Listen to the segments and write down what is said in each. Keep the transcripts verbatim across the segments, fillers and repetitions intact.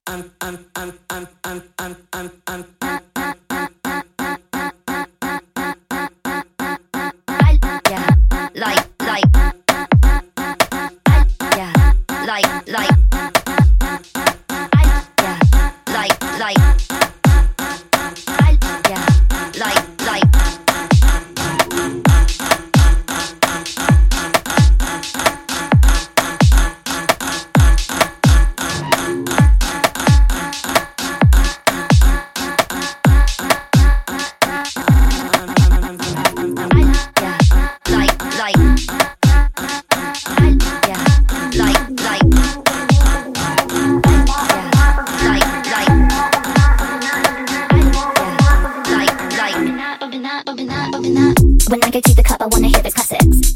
When I go to the club, I wanna hear those classics.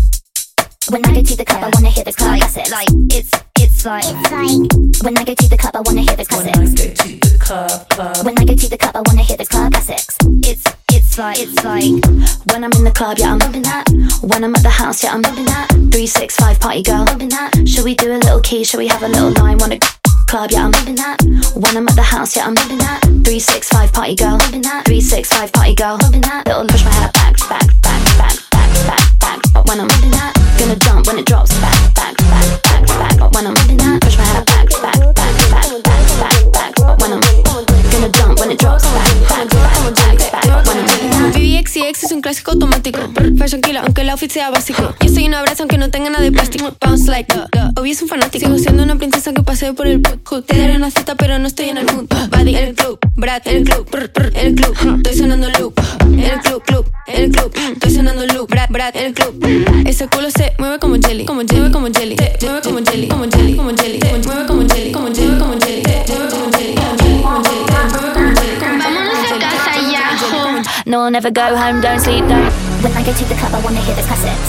When I go to the club, I wanna hear those classics. Like it's it's like it's like. When I go to the club, I wanna hear those classics. When I go to the club, club. When I go to the club, I wanna hear those club classics. It's it's like it's like. When I'm in the club, yeah, I'm bumping that. When I'm at the house, yeah, I'm bumping that. Three six five party girl, bumping that. Should we do a little key? Should we have a little line? Wanna club, yeah, I'm bumping that. When I'm at the house, yeah, I'm bumping that. Three six five party girl, bumping that. Three six five party girl, bumping that. Little push my hair back, back, back, back, back, back, back. But when I'm bumping that, gonna jump when it drops. Back, back, back, back, back. But when I'm bumping that, push my hair back, back, back, back, back, back, back. But when I'm gonna jump when it drops. Back, back, back, back, back. But when I'm bumping that. V V X y X es un clásico automático. Fashion killer, aunque el outfit sea básico. Yo soy una brasa aunque no tenga nada de plástico. Bounce like duh, duh. Obvio es un fanático. Sigo siendo una princesa que pasé por el hood. Te daré una cita pero no estoy en el mood. Buddy, el club, Brad, el club, brr, brr, el club. Estoy sonando loop. El club, club, el club. Estoy sonando loop. Brad, Brad, el club. Ese culo se mueve como jelly, como jelly, como jelly. Se mueve como jelly, como jelly, como jelly. Se mueve como jelly, como jelly, como jelly. Se mueve como jelly, como jelly, como jelly. Se mueve como jelly, como jelly. Vámonos a casa ya. No, I'll never go home, don't sleep, don't. When I go to the club, I wanna hear those classics.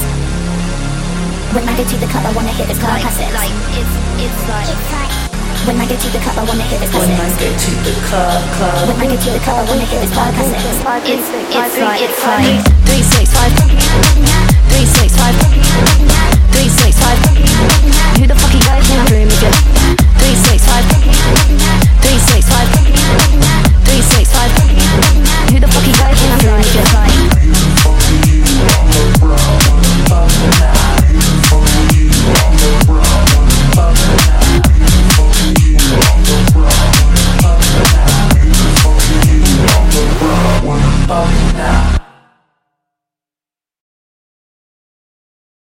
When I go to the club, I wanna hear those club classics. Like it's it's like it's like. When I go to the club, I wanna hear those When I classics. go to the club, club. When I go to the club, I wanna hear those club classics. It's it's like it's like Three six five, three six five, three six five.